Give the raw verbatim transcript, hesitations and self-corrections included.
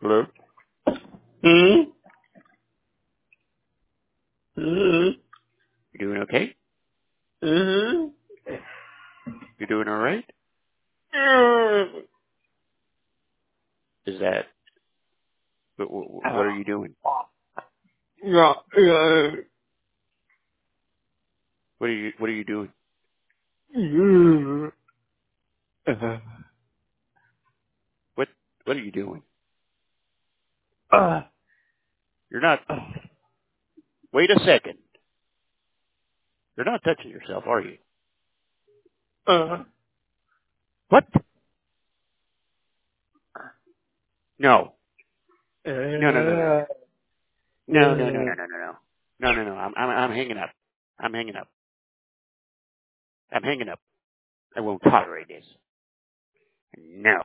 Hello? Hmm? Hmm? You doing okay? Hmm? You doing all right? Is that what, what, what are you doing? Yeah, yeah. What are you What are you doing? Mm. Uh, What What are you doing? uh, You're not. Wait a second. You're not touching yourself, are you? uh, What? No. No. No. No. No. uh, No. No. No. No. No. No. No. No. No. No. I'm I'm I'm hanging up. I'm hanging up. I'm hanging up. I won't tolerate this. No.